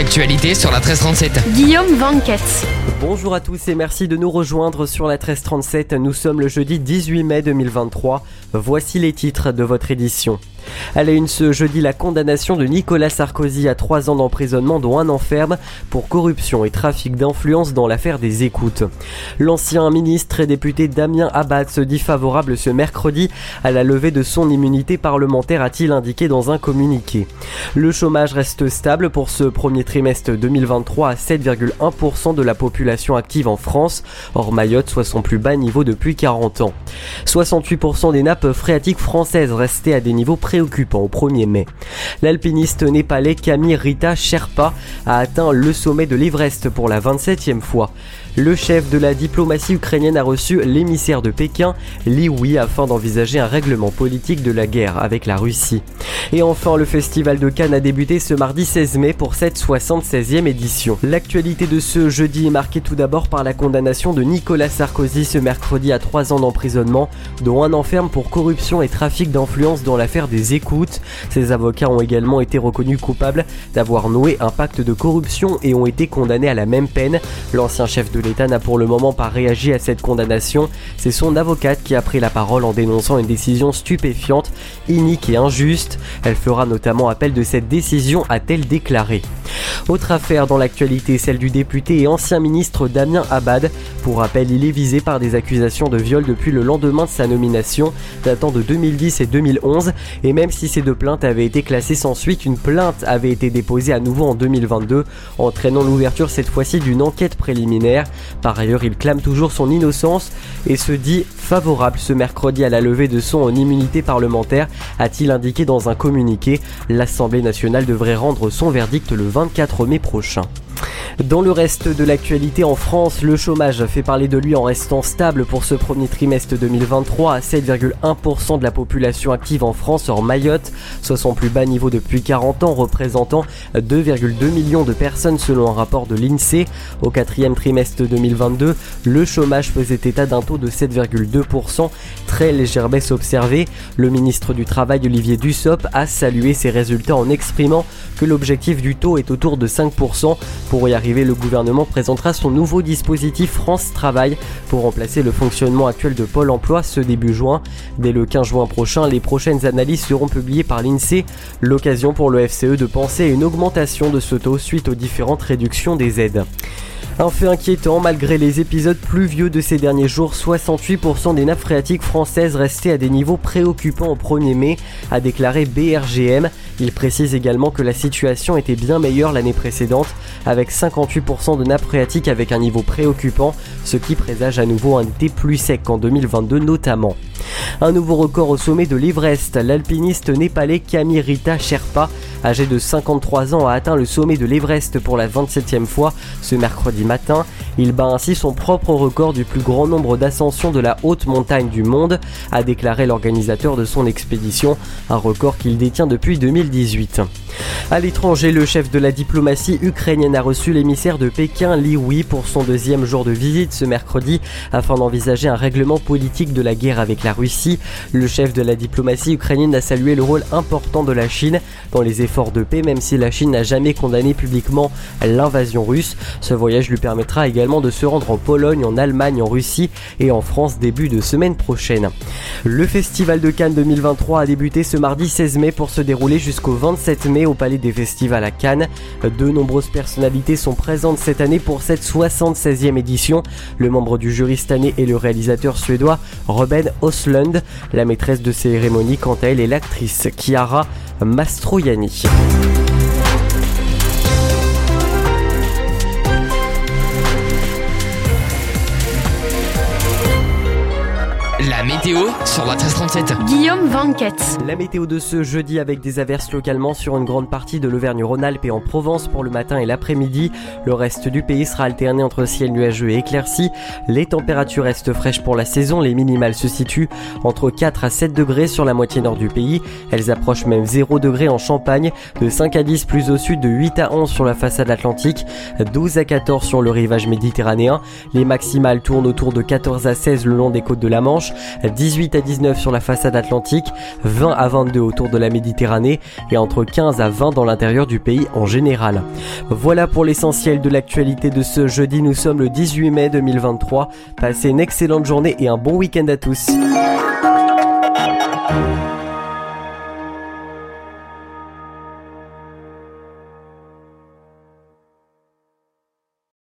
l'actualité sur la 1337. Guillaume Vanquette. Bonjour à tous et merci de nous rejoindre sur la 1337. Nous sommes le jeudi 18 mai 2023. Voici les titres de votre édition. À la une ce jeudi, la condamnation de Nicolas Sarkozy à 3 ans d'emprisonnement dont 1 an ferme pour corruption et trafic d'influence dans l'affaire des écoutes. L'ancien ministre et député Damien Abad se dit favorable ce mercredi à la levée de son immunité parlementaire, a-t-il indiqué dans un communiqué. Le chômage reste stable pour ce premier trimestre 2023 à 7,1% de la population active en France, hors Mayotte, soit son plus bas niveau depuis 40 ans. 68% des nappes phréatiques françaises restaient à des niveaux préoccupant au 1er mai. L'alpiniste népalais Camille Rita Sherpa a atteint le sommet de l'Everest pour la 27e fois. Le chef de la diplomatie ukrainienne a reçu l'émissaire de Pékin, Li Hui, afin d'envisager un règlement politique de la guerre avec la Russie. Et enfin, le festival de Cannes a débuté ce mardi 16 mai pour cette 76e édition. L'actualité de ce jeudi est marquée tout d'abord par la condamnation de Nicolas Sarkozy ce mercredi à 3 ans d'emprisonnement, dont 1 an ferme pour corruption et trafic d'influence dans l'affaire des écoutes. Ses avocats ont également été reconnus coupables d'avoir noué un pacte de corruption et ont été condamnés à la même peine. L'ancien chef de l'État n'a pour le moment pas réagi à cette condamnation. C'est son avocate qui a pris la parole en dénonçant une décision stupéfiante, inique et injuste. Elle fera notamment appel de cette décision, a-t-elle déclaré. Autre affaire dans l'actualité, celle du député et ancien ministre Damien Abad. Pour rappel, il est visé par des accusations de viol depuis le lendemain de sa nomination, datant de 2010 et 2011. Et même si ces 2 plaintes avaient été classées sans suite, une plainte avait été déposée à nouveau en 2022, entraînant l'ouverture cette fois-ci d'une enquête préliminaire. Par ailleurs, il clame toujours son innocence et se dit favorable ce mercredi à la levée de son immunité parlementaire, a-t-il indiqué dans un communiqué. L'Assemblée nationale devrait rendre son verdict le 24 mai prochain. Dans le reste de l'actualité en France, le chômage fait parler de lui en restant stable pour ce premier trimestre 2023 à 7,1% de la population active en France hors Mayotte, soit son plus bas niveau depuis 40 ans, représentant 2,2 millions de personnes selon un rapport de l'INSEE. Au 4e trimestre 2022, le chômage faisait état d'un taux de 7,2%, très légère baisse observée. Le ministre du Travail Olivier Dussopt a salué ces résultats en exprimant que l'objectif du taux est autour de 5%. Pour y arriver, le gouvernement présentera son nouveau dispositif France Travail pour remplacer le fonctionnement actuel de Pôle emploi ce début juin. Dès le 15 juin prochain, les prochaines analyses seront publiées par l'INSEE. L'occasion pour le FCE de penser à une augmentation de ce taux suite aux différentes réductions des aides. Un fait inquiétant, malgré les épisodes pluvieux de ces derniers jours, 68% des nappes phréatiques françaises restaient à des niveaux préoccupants au 1er mai, a déclaré BRGM. Il précise également que la situation était bien meilleure l'année précédente, avec 58% de nappes phréatiques avec un niveau préoccupant, ce qui présage à nouveau un été plus sec qu'en 2022 notamment. Un nouveau record au sommet de l'Everest, l'alpiniste népalais Camille Rita Sherpa, âgé de 53 ans, a atteint le sommet de l'Everest pour la 27e fois ce mercredi matin. Il bat ainsi son propre record du plus grand nombre d'ascensions de la haute montagne du monde, a déclaré l'organisateur de son expédition, un record qu'il détient depuis 2018. À l'étranger, le chef de la diplomatie ukrainienne a reçu l'émissaire de Pékin, Li Hui, pour son 2e jour de visite ce mercredi, afin d'envisager un règlement politique de la guerre avec la Russie. Le chef de la diplomatie ukrainienne a salué le rôle important de la Chine dans les efforts de paix, même si la Chine n'a jamais condamné publiquement l'invasion russe. Ce voyage lui permettra également de se rendre en Pologne, en Allemagne, en Russie et en France début de semaine prochaine. Le festival de Cannes 2023 a débuté ce mardi 16 mai pour se dérouler jusqu'au 27 mai au Palais des Festivals à Cannes. De nombreuses personnalités sont présentes cette année pour cette 76e édition. Le membre du jury cette année est le réalisateur suédois Ruben Östlund. La maîtresse de cérémonie, quant à elle, est l'actrice Chiara Mastroianni. La météo sur la 1337. Guillaume Vanquette. La météo de ce jeudi avec des averses localement sur une grande partie de l'Auvergne-Rhône-Alpes et en Provence pour le matin et l'après-midi. Le reste du pays sera alterné entre ciel nuageux et éclairci. Les températures restent fraîches pour la saison. Les minimales se situent entre 4 à 7 degrés sur la moitié nord du pays. Elles approchent même 0 degrés en Champagne, de 5 à 10 plus au sud, de 8 à 11 sur la façade atlantique, 12 à 14 sur le rivage méditerranéen. Les maximales tournent autour de 14 à 16 le long des côtes de la Manche, 18 18 à 19 sur la façade atlantique, 20 à 22 autour de la Méditerranée et entre 15 à 20 dans l'intérieur du pays en général. Voilà pour l'essentiel de l'actualité de ce jeudi. Nous sommes le 18 mai 2023. Passez une excellente journée et un bon week-end à tous.